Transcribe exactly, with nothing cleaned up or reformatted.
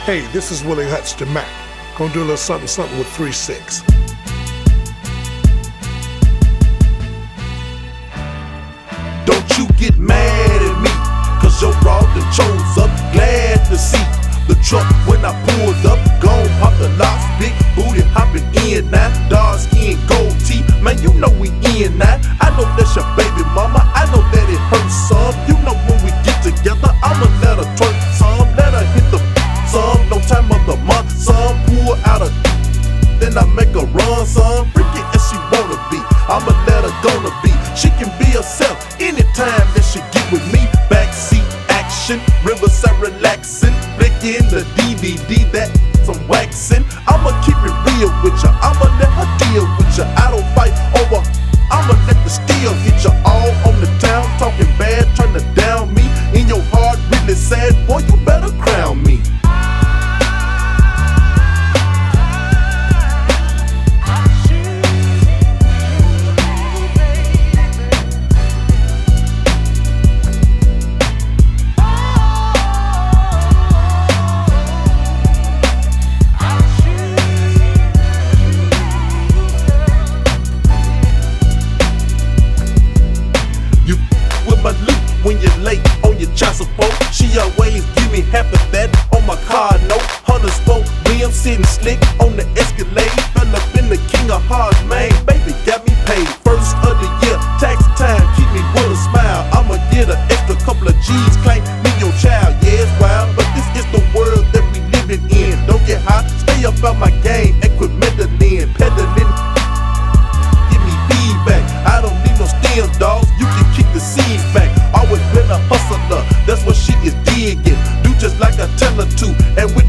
Hey, this is Willie Hutch to Mac. Gonna do a little something something with three six. Don't you get mad at me, cause your raw done chose up. Glad to see the truck when I pulled up. Gon' pop the locks, big booty hopping in now. Dark skin, gold teeth, man, you know we in now. I know that's your baby mama, I know that it hurts some. You know when we get together, I'ma let her twerk some. Let her hit the some, no time of the month. Some pull out a, then I make her run some. Freaky as she wanna be, I'ma let her gonna be. She can be herself anytime that she get with me. Backseat action, riverside relaxing, flicking the D V D, that some waxing. I'ma keep it real with ya, I'ma let her deal with ya. I don't fight over, I'ma let the steel hit ya. All on the town, talking bad, trying to down me. In your heart, really sad, boy, you better crown me. When you're late on your child support, she always give me half of that on my car note. Hundred spoke rims sitting slick on the Escalade. Fell up in the king of hearts, man. Baby got me paid. First of the year, tax time, keep me with a smile. I'ma get an extra couple of G's, claim me your child. Yeah, it's wild, but this is the world that we living in. Don't get hot, stay up out my game and quit meddling, peddling. Give me feedback. I don't need no stems, dogs. You can kick the seeds back. Always been a hustler, that's what she is digging. Do just like I tell her to, and with